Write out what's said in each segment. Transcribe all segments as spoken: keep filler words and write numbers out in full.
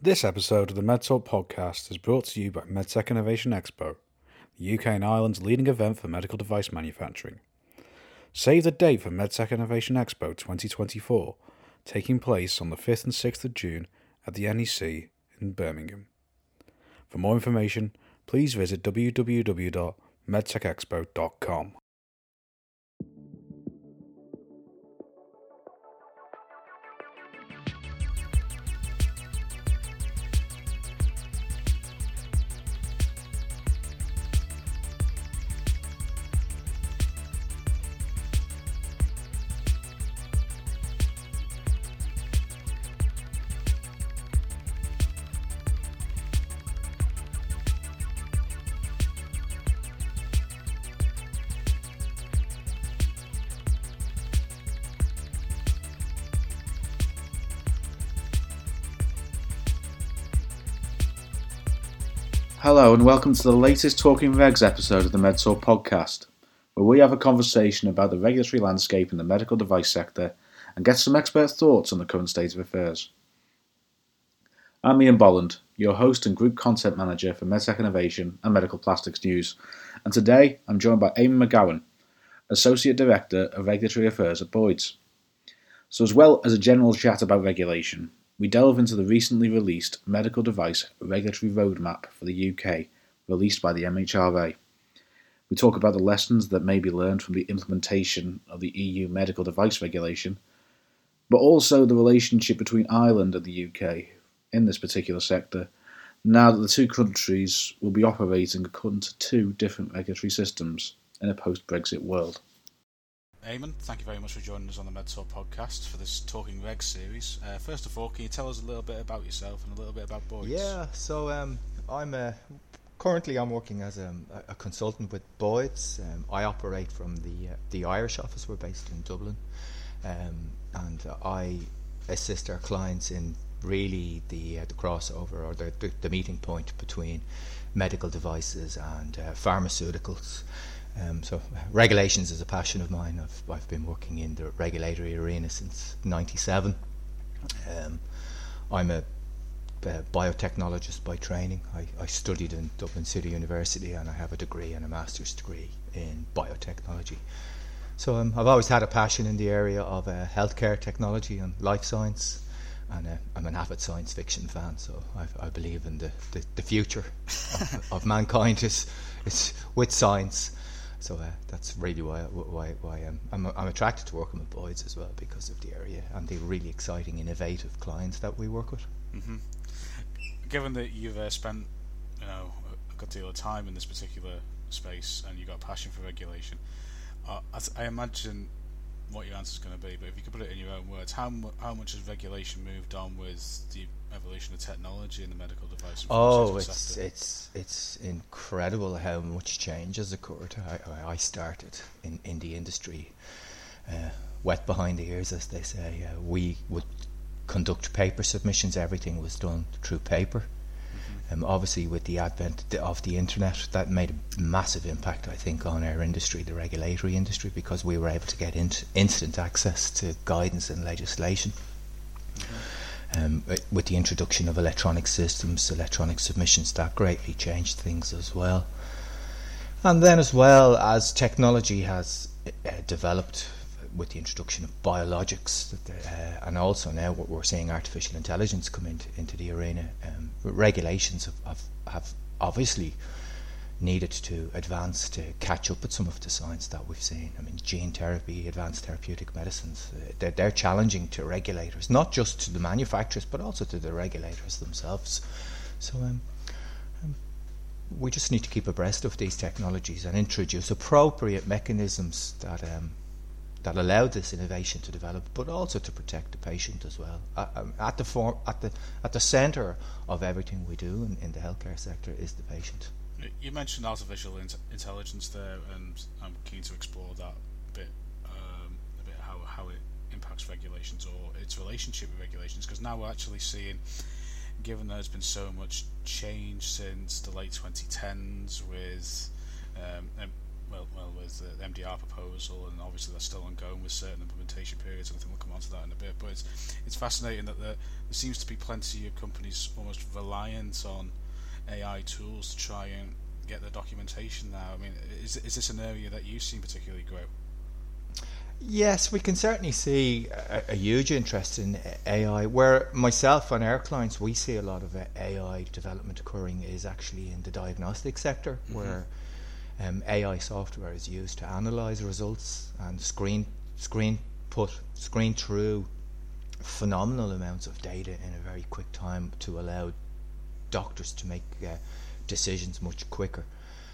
This episode of the MedTalk podcast is brought to you by MedTech Innovation Expo, the U K and Ireland's leading event for medical device manufacturing. Save the date for MedTech Innovation Expo twenty twenty-four, taking place on the fifth and sixth of June at the N E C in Birmingham. For more information, please visit w w w dot medtech expo dot com. Hello and welcome to the latest Talking Regs episode of the MedTalk podcast, where we have a conversation about the regulatory landscape in the medical device sector and get some expert thoughts on the current state of affairs. I'm Ian Bolland, your host and Group Content Manager for MedTech Innovation and Medical Plastics News, and today I'm joined by Eamon McGowan, Associate Director of Regulatory Affairs at Boyds. So as well as a general chat about regulation, we delve into the recently released Medical Device Regulatory Roadmap for the U K, released by the M H R A. We talk about the lessons that may be learned from the implementation of the E U Medical Device Regulation, but also the relationship between Ireland and the U K in this particular sector, now that the two countries will be operating according to two different regulatory systems in a post-Brexit world. Eamon, thank you very much for joining us on the MedTalk podcast for this Talking Regs series. Uh, first of all, can you tell us a little bit about yourself and a little bit about Boyds? Yeah, so um, I'm uh, currently I'm working as um, a consultant with Boyds. Um, I operate from the uh, the Irish office. We're based in Dublin, um, and uh, I assist our clients in really the uh, the crossover or the, the the meeting point between medical devices and uh, pharmaceuticals. Um, so regulations is a passion of mine. I've, I've been working in the regulatory arena since ninety-seven. Um, I'm a, a biotechnologist by training. I, I studied in Dublin City University and I have a degree and a master's degree in biotechnology. So um, I've always had a passion in the area of uh, healthcare technology and life science, and uh, I'm an avid science fiction fan, so I, I believe in the, the, the future of, of mankind is, is with science. So uh, that's really why why why I'm, I'm I'm attracted to working with Boyds as well, because of the area and the really exciting, innovative clients that we work with. Mm-hmm. Given that you've uh, spent you know a good deal of time in this particular space and you've got a passion for regulation, uh, I, I imagine what your answer is going to be. But if you could put it in your own words, how mu- how much has regulation moved on with the evolution of technology in the medical device? Oh, it's sector? it's it's incredible how much change has occurred. I, I started in, in the industry, uh, wet behind the ears, as they say. Uh, we would conduct paper submissions. Everything was done through paper. Um, obviously, with the advent of the internet, that made a massive impact, I think, on our industry, the regulatory industry, because we were able to get in- instant access to guidance and legislation. Mm-hmm. Um, with the introduction of electronic systems, electronic submissions, that greatly changed things as well. And then, as well as technology has uh, developed with the introduction of biologics, uh, and also now what we're seeing artificial intelligence come into, into the arena. Um, regulations have, have, have obviously needed to advance to catch up with some of the science that we've seen. I mean, gene therapy, advanced therapeutic medicines, uh, they're, they're challenging to regulators, not just to the manufacturers, but also to the regulators themselves. So um, um, we just need to keep abreast of these technologies and introduce appropriate mechanisms that um, that allow this innovation to develop, but also to protect the patient as well. Uh, um, at the form, at the at the centre of everything we do in, in the healthcare sector is the patient. You mentioned artificial int- intelligence there, and I'm keen to explore that bit, um, a bit how how it impacts regulations or its relationship with regulations. Because now we're actually seeing, given that there's been so much change since the late twenty tens with um, well, well with the M D R proposal, and obviously that's still ongoing with certain implementation periods, and I think we'll come on to that in a bit. But it's it's fascinating that there, there seems to be plenty of companies almost reliant on A I tools to try and get their documentation now. I mean, is is this an area that you've seen particularly grow? Yes, we can certainly see a, a huge interest in A I. Where myself and our clients, we see a lot of A I development occurring is actually in the diagnostic sector, mm-hmm. where um, A I software is used to analyse results and screen screen put screen through phenomenal amounts of data in a very quick time to allow doctors to make uh, decisions much quicker.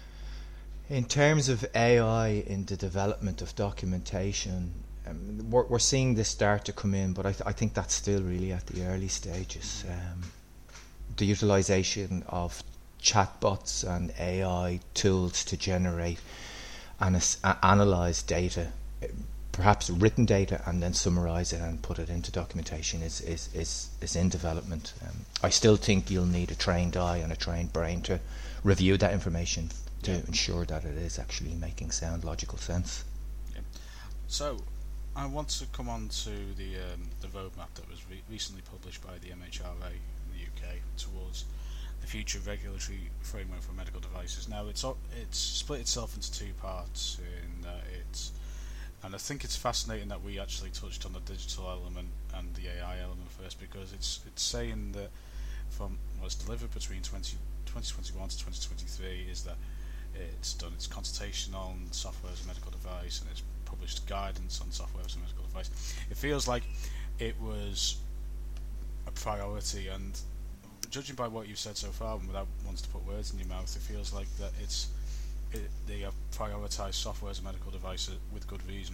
In terms of A I in the development of documentation, um, we're, we're seeing this start to come in, but I, th- I think that's still really at the early stages. Um, the utilisation of chatbots and A I tools to generate and as- uh, analyse data, perhaps written data, and then summarise it and put it into documentation is, is, is, is in development. Um, I still think you'll need a trained eye and a trained brain to review that information to yeah. ensure that it is actually making sound logical sense. Yeah. So, I want to come on to the um, the roadmap that was re- recently published by the M H R A in the U K towards the future regulatory framework for medical devices. Now, it's it's split itself into two parts. In uh, it's and I think it's fascinating that we actually touched on the digital element and the A I element first, because it's it's saying that from what's delivered between twenty twenty-one to twenty twenty-three is that it's done its consultation on software as a medical device, and it's published guidance on software as a medical device. It feels like it was a priority, and judging by what you've said so far, and without wanting to put words in your mouth, it feels like that it's it, they have prioritised software as a medical device with good reason.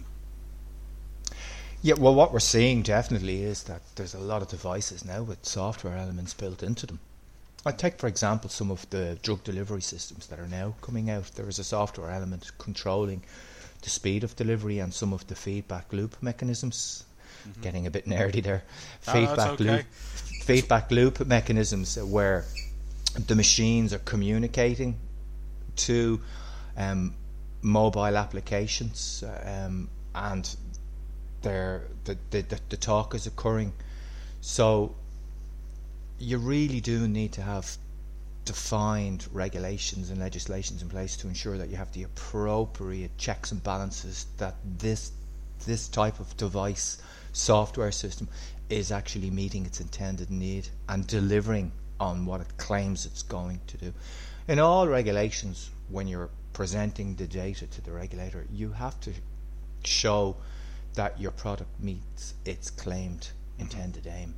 Yeah, well, what we're seeing definitely is that there's a lot of devices now with software elements built into them. I take, for example, some of the drug delivery systems that are now coming out. There is a software element controlling the speed of delivery and some of the feedback loop mechanisms. Mm-hmm. Getting a bit nerdy there. Oh, feedback okay. loop, feedback loop mechanisms where the machines are communicating to um, mobile applications, um, and the, the the the talk is occurring. So you really do need to have defined regulations and legislations in place to ensure that you have the appropriate checks and balances, that this this type of device software system is actually meeting its intended need and delivering on what it claims it's going to do. In all regulations, when you're presenting the data to the regulator, you have to show that your product meets its claimed intended aim.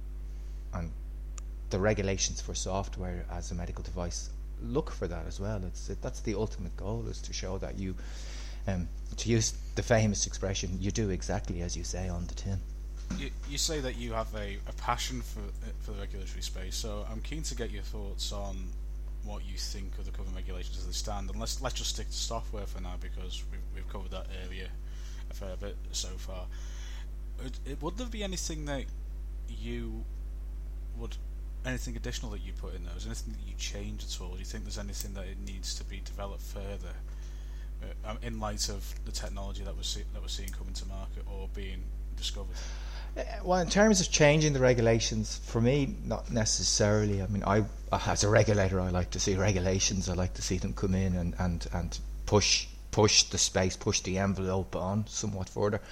And the regulations for software as a medical device look for that as well. It's it, that's the ultimate goal, is to show that you, um, to use the famous expression, you do exactly as you say on the tin. You, you say that you have a, a passion for for the regulatory space, so I'm keen to get your thoughts on what you think of the current regulations as they stand. And let's let's just stick to software for now, because we've we've covered that area a fair bit so far. Would, it, would there be anything that you would anything additional that you put in there? Is there anything that you change at all? Do you think there's anything that it needs to be developed further uh, in light of the technology that we're see- that we're seeing coming to market or being discovered? Uh, well, in terms of changing the regulations, for me, not necessarily. I mean, I as a regulator, I like to see regulations. I like to see them come in and, and, and push push the space, push the envelope on somewhat further.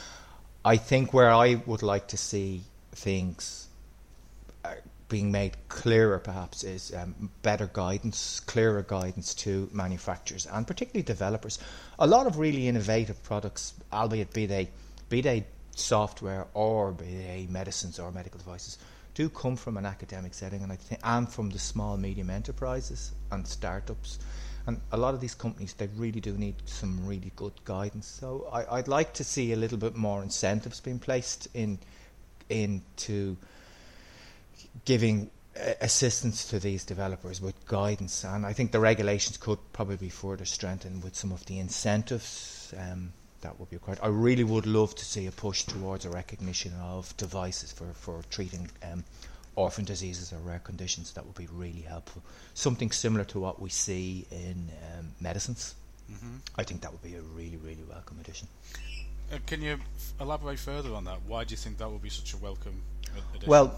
I think where I would like to see things uh, being made clearer, perhaps, is um, better guidance, clearer guidance to manufacturers and particularly developers. A lot of really innovative products, albeit be they be they software or be they medicines or medical devices, do come from an academic setting, and I think and from the small medium enterprises and startups. And a lot of these companies, they really do need some really good guidance. So I, I'd like to see a little bit more incentives being placed in into giving assistance to these developers with guidance, and I think the regulations could probably be further strengthened with some of the incentives um, that would be required. I really would love to see a push towards a recognition of devices for, for treating um, orphan diseases or rare conditions. That would be really helpful. Something similar to what we see in um, medicines. Mm-hmm. I think that would be a really, really welcome addition. Uh, can you f- elaborate further on that? Why do you think that would be such a welcome a- addition? Well,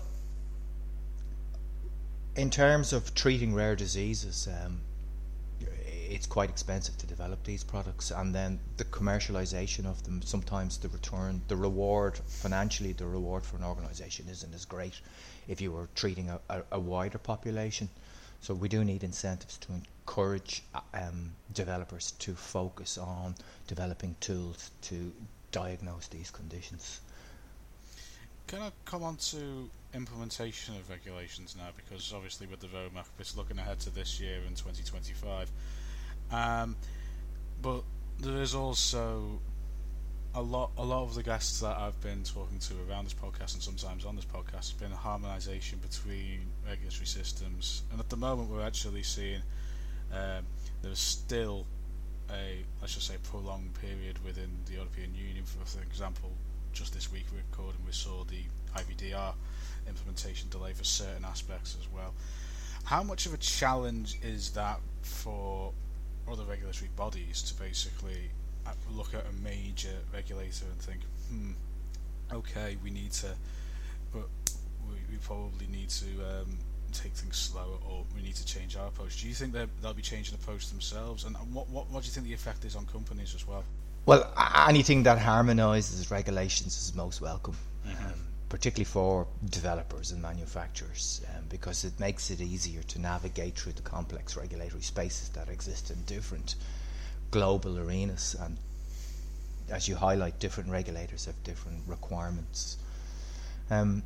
in terms of treating rare diseases, um, it's quite expensive to develop these products, and then the commercialization of them, sometimes the return, the reward financially, the reward for an organisation isn't as great if you were treating a, a, a wider population. So we do need incentives to encourage um, developers to focus on developing tools to diagnose these conditions. Can I come on to implementation of regulations now? Because obviously with the roadmap, it's looking ahead to this year in twenty twenty-five. Um, but there is also a lot, a lot of the guests that I've been talking to around this podcast and sometimes on this podcast has been a harmonisation between regulatory systems. And at the moment, we're actually seeing um, there's still a, let's just say, prolonged period within the European Union. For, for example, just this week we're recording, we saw the I V D R implementation delay for certain aspects as well. How much of a challenge is that for other regulatory bodies to basically look at a major regulator and think, hmm, okay, we need to, but we, we probably need to um, take things slower, or we need to change our approach? Do you think that they'll be changing approach themselves, and what, what what do you think the effect is on companies as well? Well, anything that harmonises regulations is most welcome, mm-hmm. um, particularly for developers and manufacturers, um, because it makes it easier to navigate through the complex regulatory spaces that exist in different global arenas. And as you highlight, different regulators have different requirements. Um,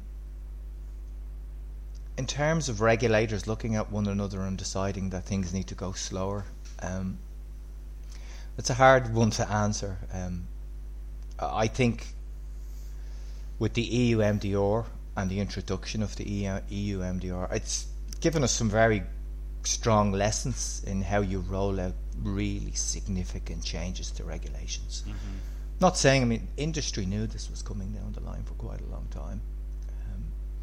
in terms of regulators looking at one another and deciding that things need to go slower, um, it's a hard one to answer. Um, I think with the E U M D R and the introduction of the E U M D R, it's given us some very strong lessons in how you roll out really significant changes to regulations. Mm-hmm. Not saying, I mean, industry knew this was coming down the line for quite a long time. Um,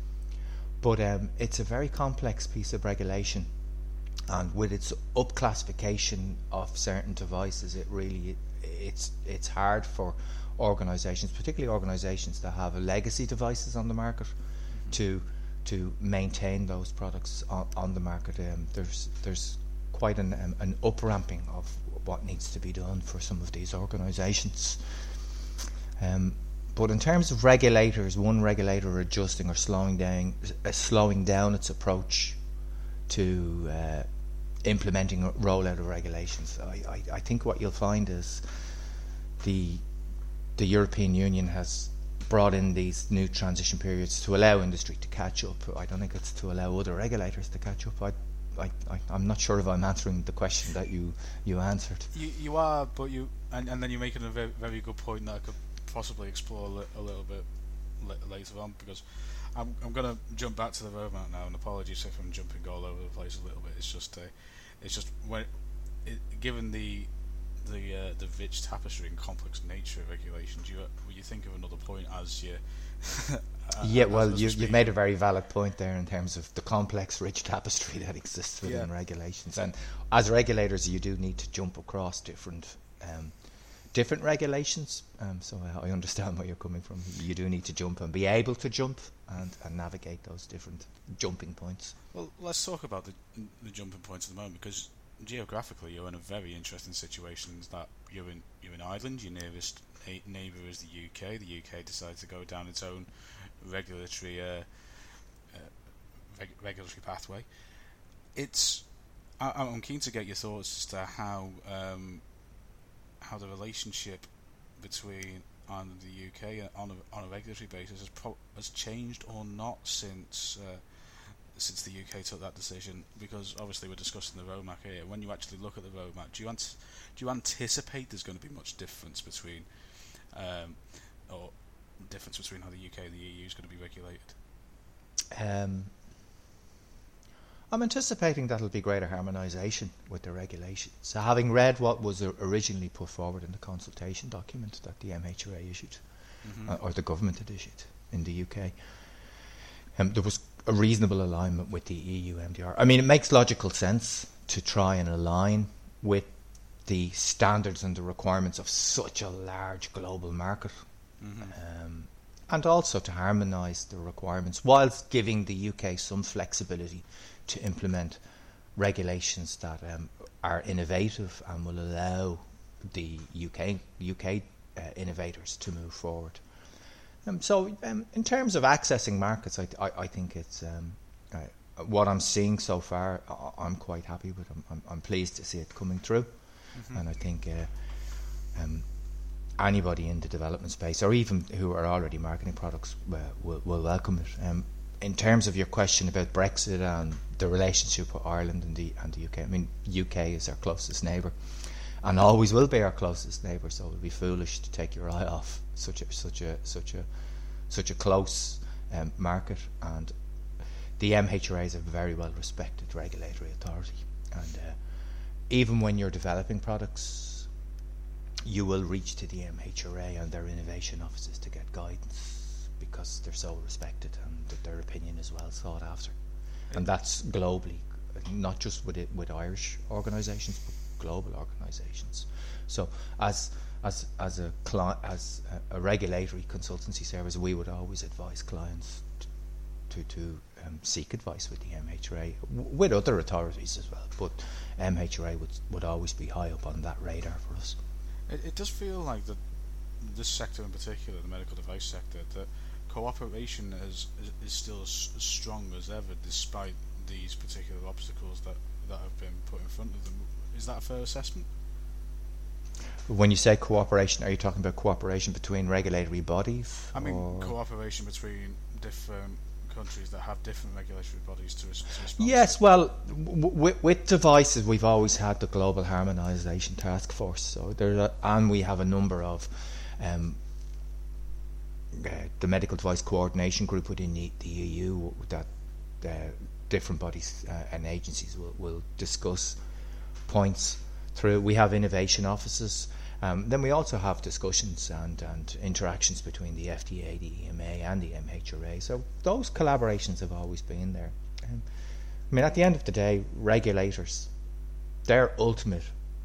but um, it's a very complex piece of regulation. And with its up-classification of certain devices, it really it's it's hard for organisations, particularly organisations that have legacy devices on the market, mm-hmm. to to maintain those products on, on the market. Um, there's there's quite an um, an up-ramping of what needs to be done for some of these organisations. Um, but in terms of regulators, one regulator adjusting or slowing down, uh, slowing down its approach to uh, implementing a rollout of regulations, I, I, I think what you'll find is the the European Union has brought in these new transition periods to allow industry to catch up. I don't think it's to allow other regulators to catch up. I, I, I I'm not sure if I'm answering the question that you, you answered. You you are, but you and, and then you're making a very, very good point that I could possibly explore a, li- a little bit l- later on, because I'm I'm going to jump back to the roadmap now, and apologies if I'm jumping all over the place a little bit. It's just uh, it's just when it, given the the uh, the rich tapestry and complex nature of regulation, do you will you think of another point as you? uh, yeah, well, as you, you've made a very valid point there in terms of the complex, rich tapestry that exists within yeah. regulations, and as regulators, you do need to jump across different. Um, different regulations, um, so I understand where you're coming from. You do need to jump and be able to jump and, and navigate those different jumping points. Well, let's talk about the, the jumping points at the moment, because geographically you're in a very interesting situation. That you're in you're in Ireland, your nearest neighbour is the U K. The U K decided to go down its own regulatory uh, uh, reg- regulatory pathway. It's I, I'm keen to get your thoughts as to how um, how the relationship between Ireland and the U K on a, on a regulatory basis has, pro- has changed or not since uh, since the U K took that decision. Because obviously we're discussing the roadmap here. When you actually look at the roadmap, do you ant- do you anticipate there's going to be much difference between um, or difference between how the U K and the E U is going to be regulated? Um, I'm anticipating that'll be greater harmonisation with the regulations. So having read what was originally put forward in the consultation document that the M H R A issued, mm-hmm. uh, or the government had issued in the U K, um, there was a reasonable alignment with the E U M D R. I mean, it makes logical sense to try and align with the standards and the requirements of such a large global market. Mm-hmm. Um, and also to harmonise the requirements whilst giving the U K some flexibility to implement regulations that um, are innovative and will allow the U K U K uh, innovators to move forward. Um, so um, in terms of accessing markets, I, I, I think it's um, uh, what I'm seeing so far, I, I'm quite happy with. I'm, I'm, I'm pleased to see it coming through. Mm-hmm. And I think uh, um, anybody in the development space, or even who are already marketing products, uh, will, will welcome it. Um, in terms of your question about Brexit and the relationship with Ireland and the and the U K, I mean, U K is our closest neighbour, and always will be our closest neighbour. So it would be foolish to take your eye off such a such a such a such a close um, market. And the M H R A is a very well respected regulatory authority, and uh, even when you're developing products, you will reach to the M H R A and their innovation offices to get guidance, because they're so respected and that their opinion is well sought after. And that's globally, not just with it, with Irish organisations, but global organisations. So as as as a cli- as a, a regulatory consultancy service, we would always advise clients to to um, seek advice with the M H R A, w- with other authorities as well. But M H R A would would always be high up on that radar for us. It, it does feel like that this sector in particular, the medical device sector, that cooperation is, is, is still as, as strong as ever, despite these particular obstacles that, that have been put in front of them. Is that a fair assessment? When you say cooperation, are you talking about cooperation between regulatory bodies? I mean, or? cooperation between different countries that have different regulatory bodies to, res- to respond. Yes, well, w- w- with devices, we've always had the Global Harmonisation Task Force, so there, a, and we have a number of um, uh, the Medical Device Coordination Group within the, the E U that uh, different bodies uh, and agencies will, will discuss points through. We have innovation offices. Um, then we also have discussions and, and interactions between the F D A, the E M A and the M H R A. So those collaborations have always been there. Um, I mean, at the end of the day, regulators, their ultimate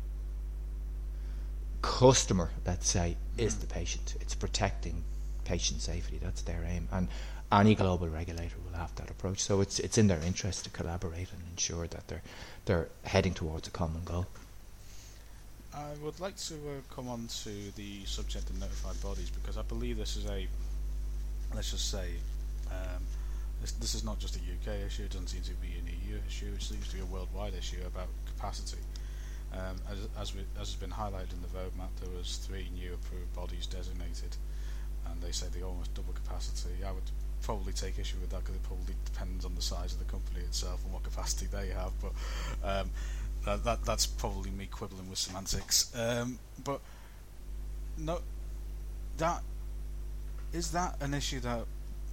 customer, let's say, is the patient. It's protecting patient safety. That's their aim. And any global regulator will have that approach. So it's it's in their interest to collaborate and ensure that they're they're heading towards a common goal. I would like to uh, come on to the subject of notified bodies, because I believe this is a, let's just say, um, this, this is not just a U K issue, it doesn't seem to be an E U issue, it seems to be a worldwide issue about capacity. Um, as as, we, as has been highlighted in the roadmap, there was three new approved bodies designated, and they say they almost double capacity. I would probably take issue with that, because it probably depends on the size of the company itself and what capacity they have, but um, That, that that's probably me quibbling with semantics. Um, but no, that is that an issue that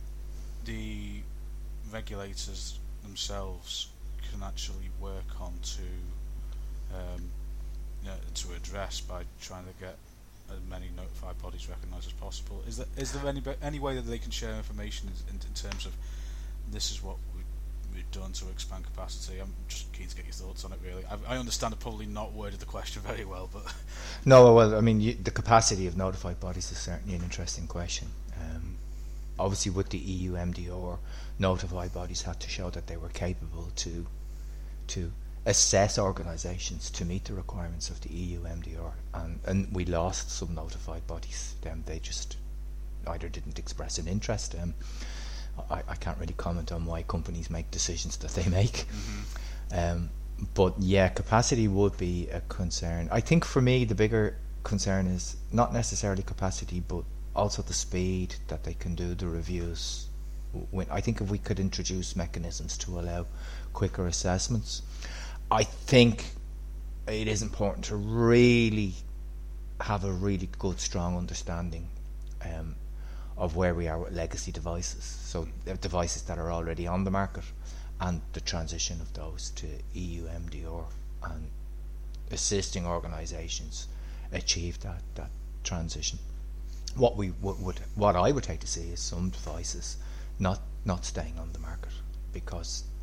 the regulators themselves can actually work on to um, you know, to address by trying to get as many notified bodies recognised as possible. Is there is there any any way that they can share information in, in, in terms of this is what we we've done to expand capacity? I'm just keen to get your thoughts on it, really. I, I understand I've probably not worded the question very well, but no, well, I mean, you, the capacity of notified bodies is certainly an interesting question. Um, obviously, with the E U M D R, notified bodies had to show that they were capable to to assess organisations to meet the requirements of the E U M D R, and, and we lost some notified bodies. Them, they just either didn't express an interest. Um, I, I can't really comment on why companies make decisions that they make. Mm-hmm. Um, but yeah, capacity would be a concern. I think for me the bigger concern is not necessarily capacity, but also the speed that they can do the reviews. When I think if we could introduce mechanisms to allow quicker assessments, I think it is important to really have a really good, strong understanding um, of where we are with legacy devices, so devices that are already on the market, and the transition of those to E U M D R, and assisting organisations achieve that, that transition. What we would, would what I would take to see is some devices not not staying on the market because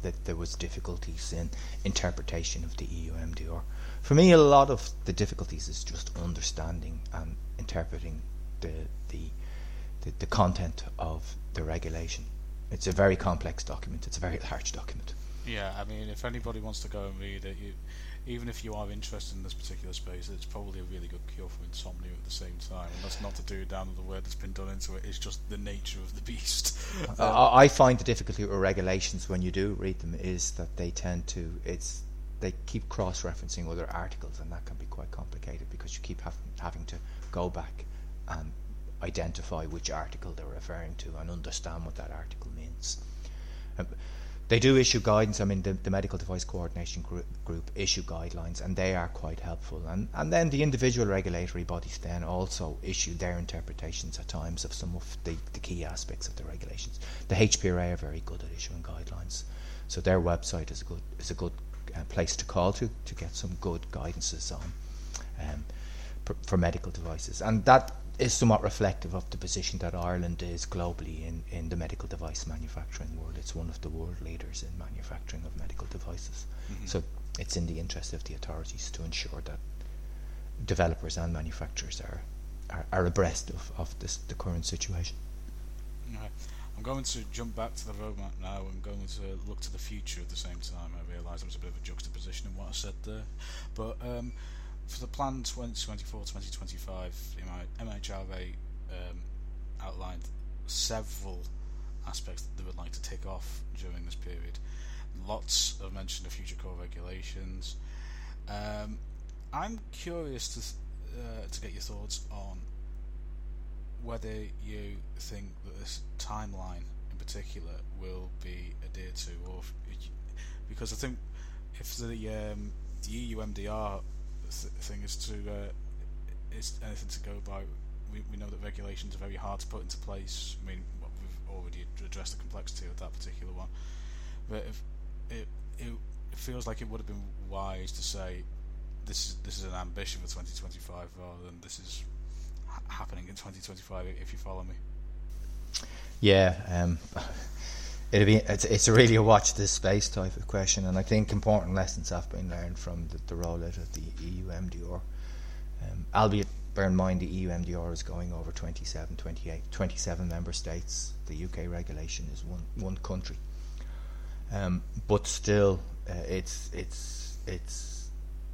that there was difficulties in interpretation of the E U M D R. For me, a lot of the difficulties is just understanding and interpreting the the the, the content of the regulation. It's a very complex document. It's a very large document. Yeah, I mean, if anybody wants to go and read it, you, even if you are interested in this particular space, it's probably a really good cure for insomnia at the same time. And that's not to do down with the work that's been done into it. It's just the nature of the beast. uh, I find the difficulty with regulations when you do read them is that they tend to it's they keep cross-referencing other articles, and that can be quite complicated because you keep having having to go back and identify which article they're referring to and understand what that article means. Um, They do issue guidance. I mean, the, the Medical Device Coordination group, group issue guidelines, and they are quite helpful. And, and then the individual regulatory bodies then also issue their interpretations at times of some of the, the key aspects of the regulations. The H P R A are very good at issuing guidelines, so their website is a good is a good uh, place to call to to get some good guidances on um, for, for medical devices, and that is somewhat reflective of the position that Ireland is globally in, in the medical device manufacturing world. It's one of the world leaders in manufacturing of medical devices. Mm-hmm. So it's in the interest of the authorities to ensure that developers and manufacturers are are, are abreast of, of this, the current situation. Okay. I'm going to jump back to the roadmap now and going to look to the future at the same time. I realise there was a bit of a juxtaposition in what I said there. But um, for the plan twenty twenty-four to twenty twenty-five, M H R A um, outlined several aspects that they would like to tick off during this period. Lots of mention of future core regulations. Um, I'm curious to uh, to get your thoughts on whether you think that this timeline in particular will be adhered to, or if, because I think if the um, the E U M D R th- thing is to uh, is anything to go by, we, we know that regulations are very hard to put into place. I mean, we've already addressed the complexity of that particular one, but if it, it it feels like it would have been wise to say this is this is an ambition for twenty twenty-five rather than this is ha- happening in twenty twenty-five, if you follow me. Yeah, um, it'll be it's, it's really a watch this space type of question, and I think important lessons have been learned from the, the rollout of the E U M D R. Um, albeit, bear in mind, the E U M D R is going over twenty-seven, twenty-eight, twenty-seven member states. The U K regulation is one one country, um, but still, uh, it's it's it's.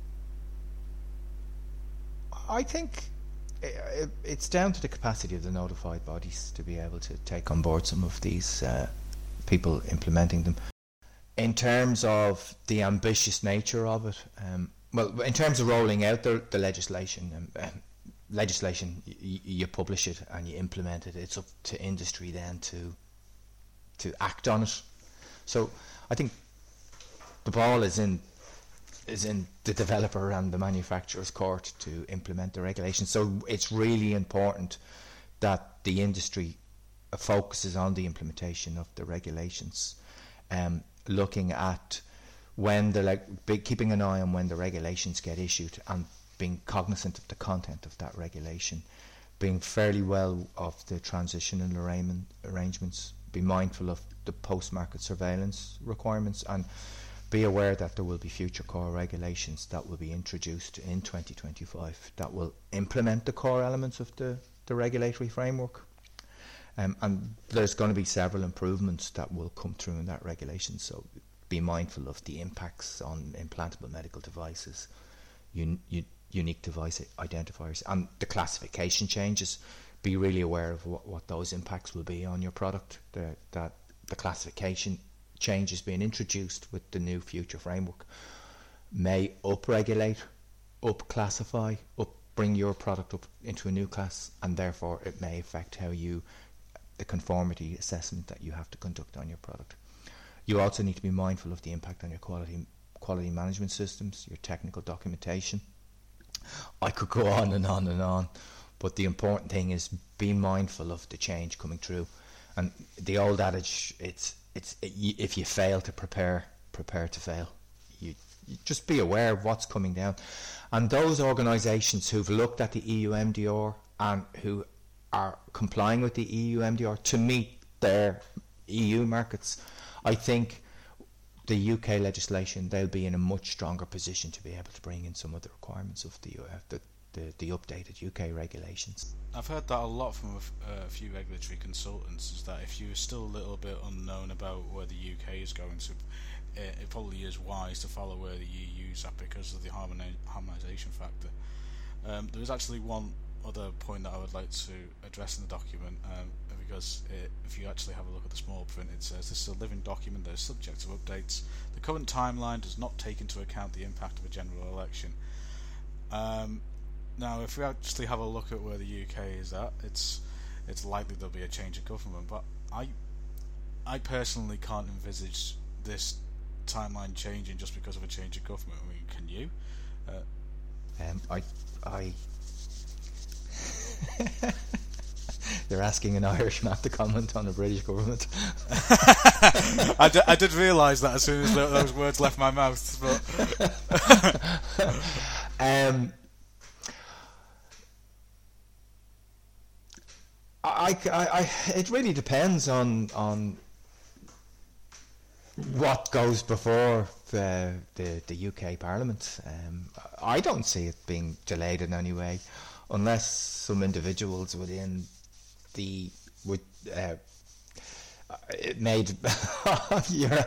I think it, it's down to the capacity of the notified bodies to be able to take on board some of these uh, people implementing them. In terms of the ambitious nature of it, um, well, in terms of rolling out the, the legislation, um, um, legislation, y- you publish it and you implement it. It's up to industry then to to act on it. So I think the ball is in is in the developer and the manufacturer's court to implement the regulations. So it's really important that the industry focuses on the implementation of the regulations, um, looking at when the like big, keeping an eye on when the regulations get issued and being cognizant of the content of that regulation, being fairly well of the transitional arrangement, arrangements, be mindful of the post-market surveillance requirements, and be aware that there will be future core regulations that will be introduced in twenty twenty-five that will implement the core elements of the, the regulatory framework. Um, and there's going to be several improvements that will come through in that regulation, so be mindful of the impacts on implantable medical devices, un, un, unique device identifiers, and the classification changes. Be really aware of what, what those impacts will be on your product, the, that the classification changes being introduced with the new future framework may up-regulate, up-classify, up bring your product up into a new class, and therefore it may affect how you, the conformity assessment that you have to conduct on your product. You also need to be mindful of the impact on your quality quality management systems, your technical documentation. I could go on and on and on, but the important thing is be mindful of the change coming through. And the old adage, it's it's it, if you fail to prepare, prepare to fail. You, you just be aware of what's coming down. And those organisations who've looked at the E U M D R and who are complying with the E U M D R to meet their E U markets, I think the U K legislation, they'll be in a much stronger position to be able to bring in some of the requirements of the uh, the, the, the updated U K regulations. I've heard that a lot from a, f- a few regulatory consultants, is that if you're still a little bit unknown about where the U K is going to, it, it probably is wise to follow where the E U's at because of the harmoni- harmonisation factor. Um, there is actually one other point that I would like to address in the document, um, because it, if you actually have a look at the small print, it says this is a living document that is subject to updates. The current timeline does not take into account the impact of a general election. Um, now, if we actually have a look at where the U K is at, it's it's likely there'll be a change of government, but I I personally can't envisage this timeline changing just because of a change of government. I mean, can you? Uh, Um, I, I. They're asking an Irishman to comment on the British government. I, d- I did realise that as soon as those words left my mouth. But um, I, I, I, it really depends on on what goes before the the, the U K Parliament. Um, I don't see it being delayed in any way, unless some individuals within the would uh, it made. You're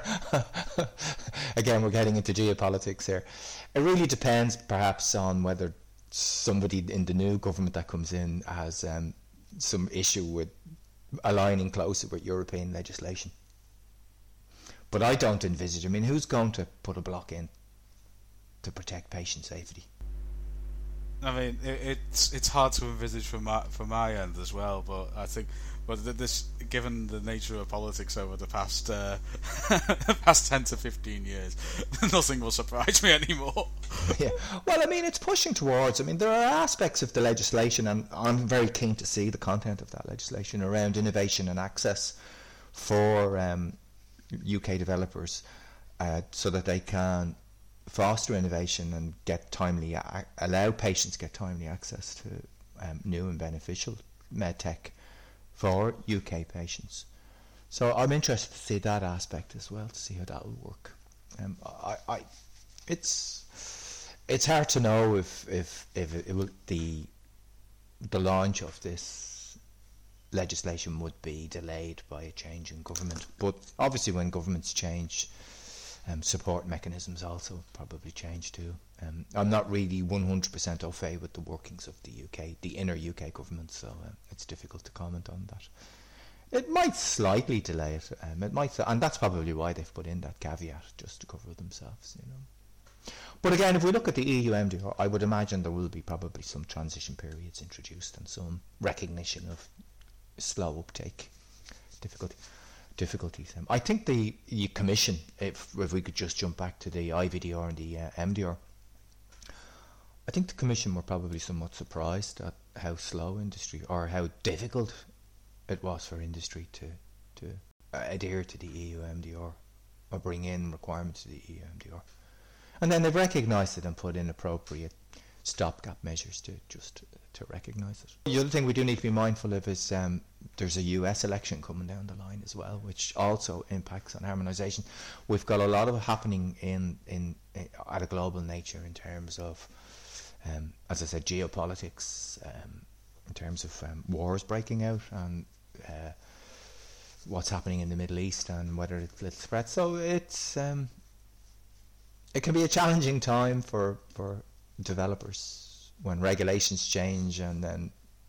again, we're getting into geopolitics here. It really depends, perhaps, on whether somebody in the new government that comes in has um, some issue with aligning closer with European legislation. But I don't envisage. I mean, who's going to put a block in to protect patient safety? I mean, it, it's it's hard to envisage from my from my end as well. But I think, but this, given the nature of politics over the past uh, past ten to fifteen years, nothing will surprise me anymore. Yeah. Well, I mean, it's pushing towards. I mean, there are aspects of the legislation, and I'm very keen to see the content of that legislation around innovation and access for um, U K developers, uh, so that they can foster innovation and get timely, a- allow patients get timely access to um, new and beneficial medtech for U K patients. So I'm interested to see that aspect as well, to see how that will work. Um, I, I, it's it's hard to know if if if it, it will, the the launch of this legislation would be delayed by a change in government. But obviously, when governments change, Um, support mechanisms also probably change too. Um, I'm not really one hundred percent au fait with the workings of the U K, the inner U K government, so uh, it's difficult to comment on that. It might slightly delay it, um, it might, and that's probably why they've put in that caveat, just to cover themselves, you know. But again, if we look at the E U M D R, I would imagine there will be probably some transition periods introduced and some recognition of slow uptake difficulty. difficulties. Um, I think the, the Commission, if if we could just jump back to the I V D R and the uh, M D R, I think the Commission were probably somewhat surprised at how slow industry, or how difficult it was for industry to to uh, adhere to the E U M D R, or bring in requirements to the E U M D R. And then they've recognised it and put in appropriate stopgap measures to just uh, to recognise it. The other thing we do need to be mindful of is um, there's a U S election coming down the line as well, which also impacts on harmonisation. We've got a lot of happening in, in, in at a global nature in terms of, um, as I said, geopolitics, um, in terms of um, wars breaking out, and uh, what's happening in the Middle East and whether it will spread. So it's um, it can be a challenging time for for developers when regulations change, and then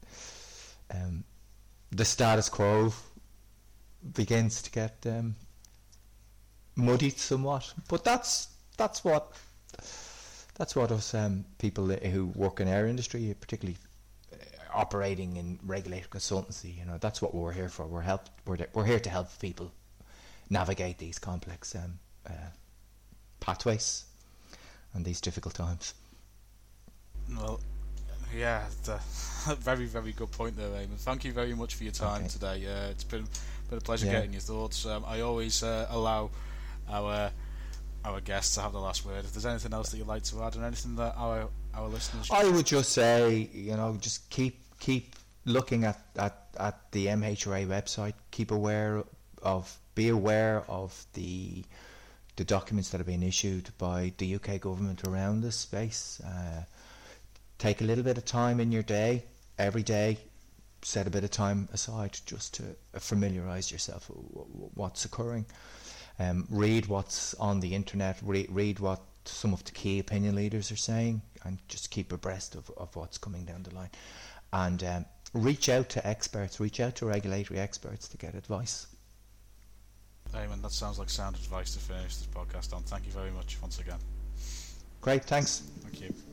um, the status quo begins to get um, muddied somewhat. But that's that's what that's what us um, people who work in our industry, particularly uh, operating in regulated consultancy, you know, that's what we're here for. We're help we're de- we're here to help people navigate these complex um, uh, pathways and these difficult times. Well, yeah, it's a very, very good point there, Eamon. Thank you very much for your time Okay. today. Uh, it's been been a pleasure Yeah. getting your thoughts. Um, I always uh, allow our our guests to have the last word. If there's anything else that you'd like to add, or anything that our our listeners, I would just say, you know, just keep keep looking at, at, at the M H R A website. Keep aware of, be aware of the the documents that are being issued by the U K government around this space. Uh, take a little bit of time in your day, every day, set a bit of time aside just to familiarise yourself with what's occurring. Um, read what's on the internet, re- read what some of the key opinion leaders are saying, and just keep abreast of, of what's coming down the line. And um, reach out to experts, reach out to regulatory experts to get advice. Eamon, that sounds like sound advice to finish this podcast on. Thank you very much once again. Great, thanks. Thank you.